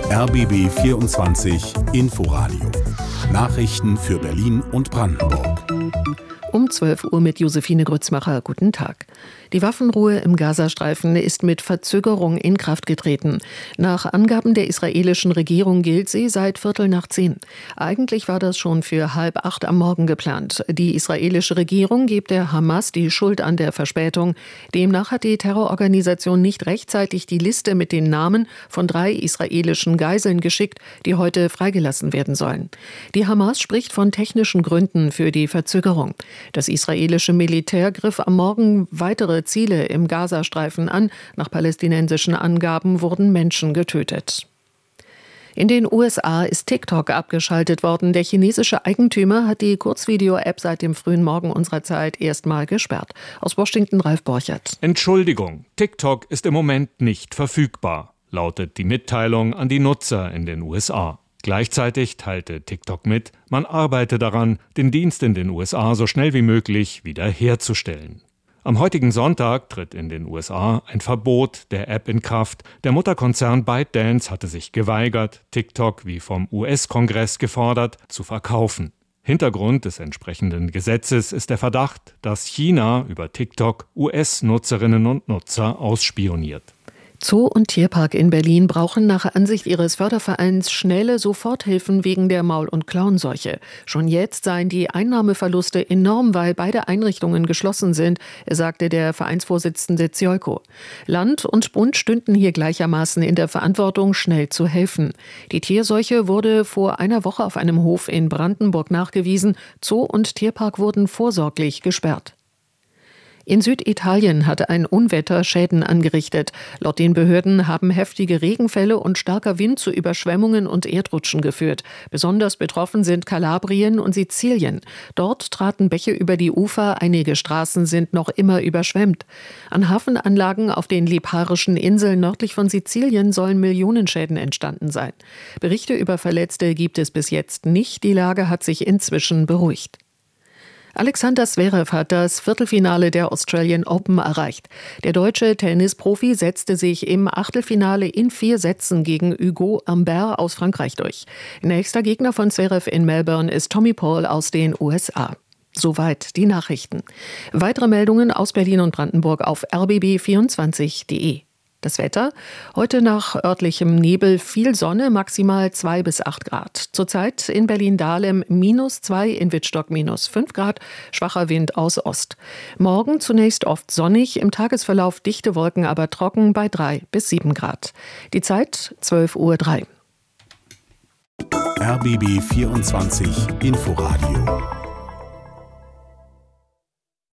RBB 24 Inforadio. Nachrichten für Berlin und Brandenburg. Um 12 Uhr mit Josephine Grützmacher. Guten Tag. Die Waffenruhe im Gazastreifen ist mit Verzögerung in Kraft getreten. Nach Angaben der israelischen Regierung gilt sie seit 7:15. Eigentlich war das schon für 7:30 am Morgen geplant. Die israelische Regierung gibt der Hamas die Schuld an der Verspätung. Demnach hat die Terrororganisation nicht rechtzeitig die Liste mit den Namen von 3 israelischen Geiseln geschickt, die heute freigelassen werden sollen. Die Hamas spricht von technischen Gründen für die Verzögerung. Das israelische Militär griff am Morgen weitere Ziele im Gazastreifen an. Nach palästinensischen Angaben wurden Menschen getötet. In den USA ist TikTok abgeschaltet worden. Der chinesische Eigentümer hat die Kurzvideo-App seit dem frühen Morgen unserer Zeit erstmal gesperrt. Aus Washington Ralf Borchert. Entschuldigung, TikTok ist im Moment nicht verfügbar, lautet die Mitteilung an die Nutzer in den USA. Gleichzeitig teilte TikTok mit, man arbeite daran, den Dienst in den USA so schnell wie möglich wieder herzustellen. Am heutigen Sonntag tritt in den USA ein Verbot der App in Kraft. Der Mutterkonzern ByteDance hatte sich geweigert, TikTok, wie vom US-Kongress gefordert, zu verkaufen. Hintergrund des entsprechenden Gesetzes ist der Verdacht, dass China über TikTok US-Nutzerinnen und Nutzer ausspioniert. Zoo und Tierpark in Berlin brauchen nach Ansicht ihres Fördervereins schnelle Soforthilfen wegen der Maul- und Klauenseuche. Schon jetzt seien die Einnahmeverluste enorm, weil beide Einrichtungen geschlossen sind, sagte der Vereinsvorsitzende Zjojko. Land und Bund stünden hier gleichermaßen in der Verantwortung, schnell zu helfen. Die Tierseuche wurde vor einer Woche auf einem Hof in Brandenburg nachgewiesen. Zoo und Tierpark wurden vorsorglich gesperrt. In Süditalien hat ein Unwetter Schäden angerichtet. Laut den Behörden haben heftige Regenfälle und starker Wind zu Überschwemmungen und Erdrutschen geführt. Besonders betroffen sind Kalabrien und Sizilien. Dort traten Bäche über die Ufer, einige Straßen sind noch immer überschwemmt. An Hafenanlagen auf den Liparischen Inseln nördlich von Sizilien sollen Millionenschäden entstanden sein. Berichte über Verletzte gibt es bis jetzt nicht. Die Lage hat sich inzwischen beruhigt. Alexander Zverev hat das Viertelfinale der Australian Open erreicht. Der deutsche Tennisprofi setzte sich im Achtelfinale in 4 Sätzen gegen Hugo Humbert aus Frankreich durch. Nächster Gegner von Zverev in Melbourne ist Tommy Paul aus den USA. Soweit die Nachrichten. Weitere Meldungen aus Berlin und Brandenburg auf rbb24.de. Das Wetter: Heute nach örtlichem Nebel viel Sonne, maximal 2 bis 8 Grad. Zurzeit in Berlin-Dahlem -2, in Wittstock -5 Grad, schwacher Wind aus Ost. Morgen zunächst oft sonnig, im Tagesverlauf dichte Wolken, aber trocken bei 3 bis 7 Grad. Die Zeit 12:03 Uhr. RBB 24 Inforadio.